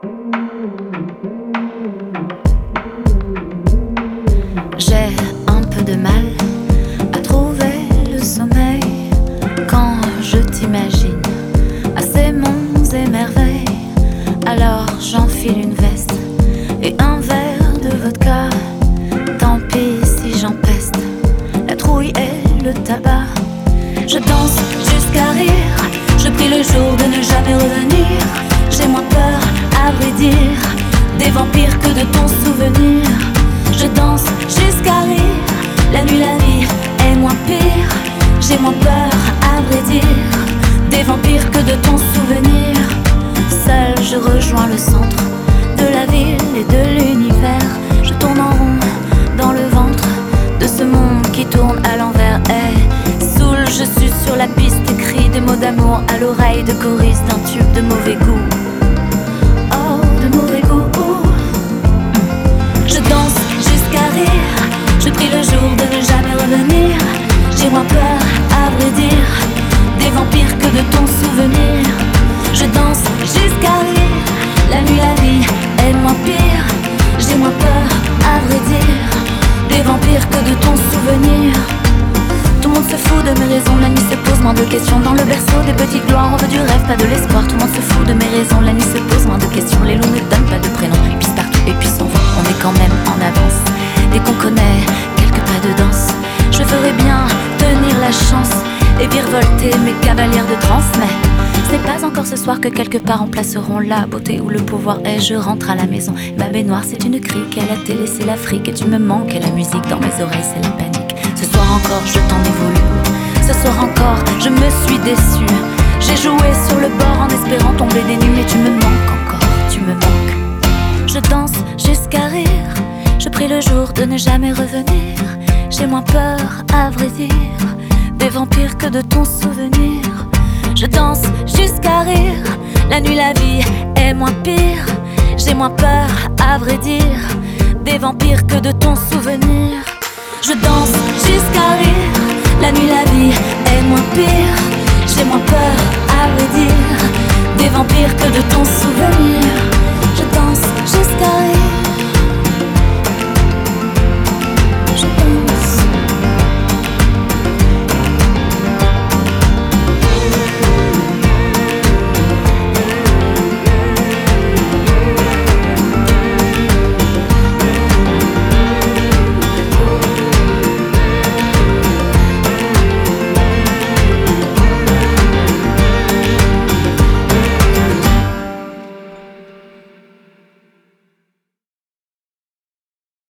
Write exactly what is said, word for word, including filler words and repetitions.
J'ai un peu de mal à trouver le sommeil quand je t'imagine à ces monts et merveilles. Alors j'enfile une veste et un verre de vodka. Tant pis si j'empeste la trouille et le tabac. Je danse jusqu'à rire, je prie le jour de ne jamais revenir. J'ai moins peur, à vrai dire, des vampires que de ton souvenir. Je danse jusqu'à rire, la nuit la vie est moins pire. J'ai moins peur, à vrai dire, des vampires que de ton souvenir. Seul je rejoins le centre de la ville et de l'univers. Je tourne en rond dans le ventre de ce monde qui tourne à l'envers. Hey, saoul, je suis sur la piste, écris des mots d'amour à l'oreille de choriste d'un tube de mauvais goût. Oh, de mauvais goût. Je danse jusqu'à rire, je prie le jour de ne jamais revenir. J'ai moins peur, à vrai dire, des vampires que de ton souvenir. Je danse jusqu'à rire, la nuit la vie est moins pire. J'ai moins peur, à vrai dire, des vampires que de ton souvenir. Tout le monde se fout de mes raisons, la nuit se pose moins de questions. Dans le berceau des petites gloires, on veut du rêve, pas de l'espoir. Tout le monde se fout de mes raisons, la nuit se pose moins de questions. Les loups ne donnent pas de prénom, ils pissent partout et puis s'en vont. On est quand même en avance, dès qu'on connaît quelques pas de danse. Je ferais bien tenir la chance et virevolter mes cavalières de trance. Mais ce n'est pas encore ce soir que quelque part remplaceront la beauté où le pouvoir est. Je rentre à la maison, ma baignoire c'est une crique. À la télé c'est l'Afrique et tu me manques. Et la musique dans mes oreilles c'est la panique. Ce soir encore je t'en ai voulu, ce soir encore je me suis déçue. J'ai joué sur le bord en espérant tomber des nues. Mais tu me manques encore, tu me manques. Je danse jusqu'à rire, je prie le jour de ne jamais revenir. J'ai moins peur, à vrai dire, des vampires que de ton souvenir. Je danse jusqu'à rire, la nuit la vie est moins pire. J'ai moins peur, à vrai dire, des vampires que de ton souvenir. Je danse jusqu'à rire, la nuit la vie est moins pire. J'ai moins peur, à vrai dire, des vampires que de ton souvenir.